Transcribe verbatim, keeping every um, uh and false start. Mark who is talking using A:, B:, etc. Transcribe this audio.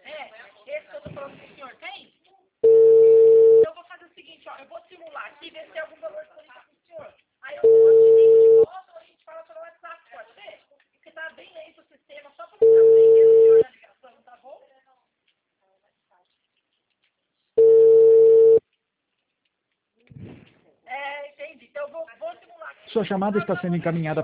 A: É, esse que eu tô falando pro senhor tem? Então eu vou fazer o seguinte, ó, eu vou simular aqui, ver se tem algum valor disponível pro senhor. Aí eu vou te ligo de volta ou a gente fala pelo WhatsApp, pode ser? Porque tá bem lento o sistema, só pra não ficar prendendo o senhor na ligação, tá bom? É, entendi. Então eu vou, vou simular aqui.
B: Sua chamada está sendo encaminhada